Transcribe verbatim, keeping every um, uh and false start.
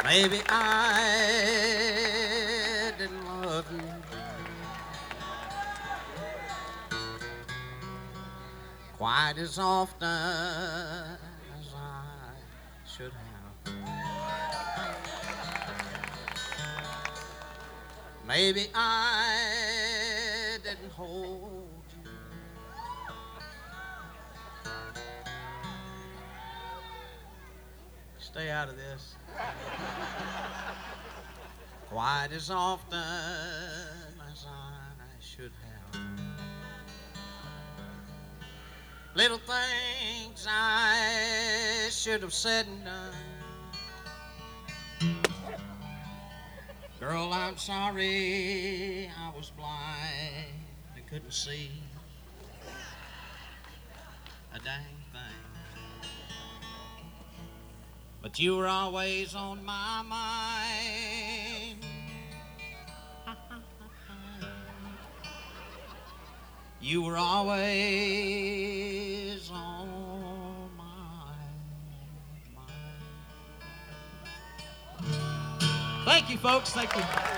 Maybe I didn't love you quite as often as I should have. Maybe I didn't hold you stay out of this quite as often as I should have. Little things I should have said and done. Girl, I'm sorry I was blind and couldn't see a dang thing. But you were always on my mind. You were always on my mind. Thank you, folks. Thank you.